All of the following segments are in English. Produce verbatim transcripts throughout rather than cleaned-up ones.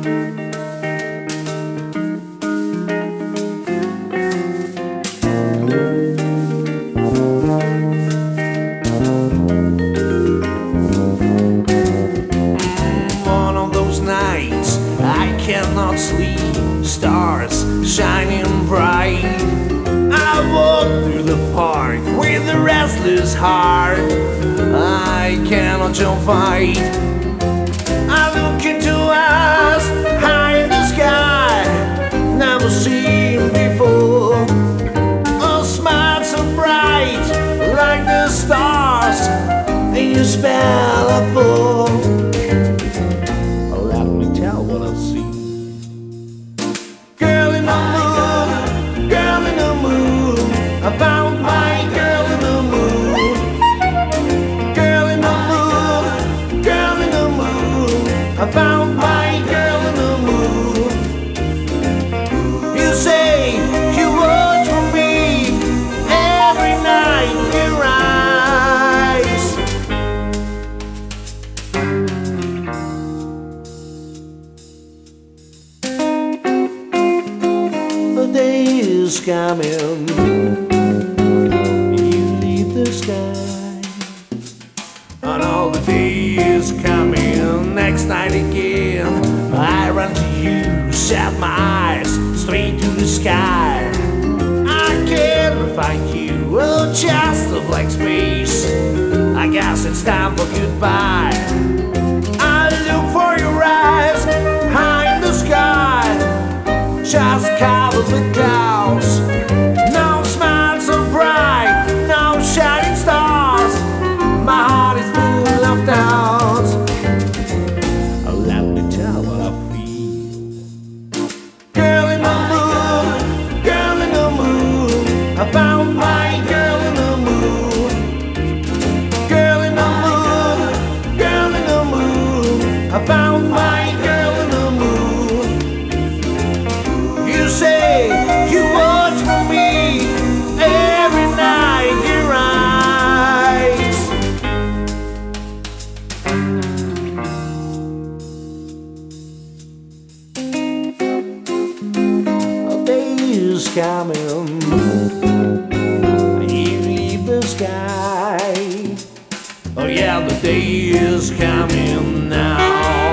One of those nights I cannot sleep, stars shining bright. I walk through the park with a restless heart. I cannot just fight. I look into eyes high in the sky, never seen before. A smile so bright like the stars in your spell of fall. Let me tell what I see. Girl in the moon, girl in the moon, I found my girl in the moon. Girl in the moon, girl in the moon, I found my girl in the moon. You say you watch for me every night you rise. The day is coming, you leave the sky. And all the day is coming, next night again I run to you, set my eyes straight to the sky. I can't find you, oh, just a blank space. I guess it's time for goodbye. I look for your eyes high in the sky, just covered with clouds. No smile so bright, no shining stars. My heart is full of doubts. Let me tell what I feel. Girl in the moon, girl in the moon, I found my girl in the moon. Girl in the moon, girl in the moon, I found my girl in the moon. You say you watch for me every night you rise. A day is coming, you leave the sky. Oh yeah, the day is coming now.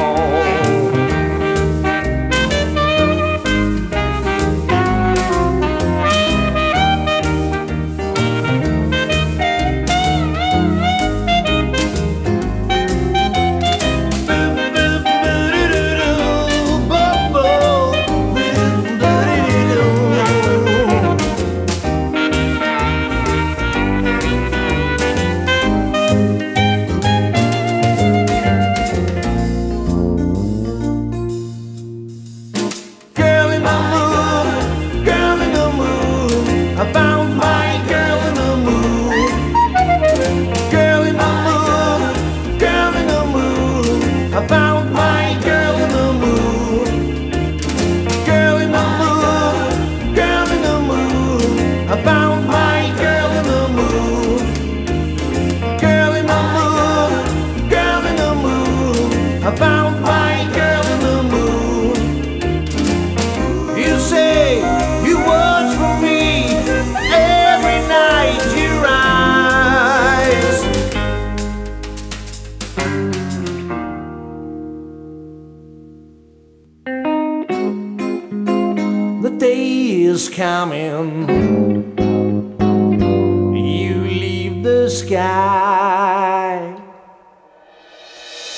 I found my girl in the moon. Girl in the moon, girl in the moon, I found my girl in the moon. Girl in the moon, girl in the moon, I found my girl in the moon. Girl in the moon, girl in the moon, I found my girl in the moon. You say you watch for me every night you rise. The day is coming, you leave the sky.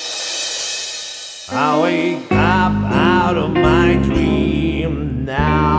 I wake up out of my dream now.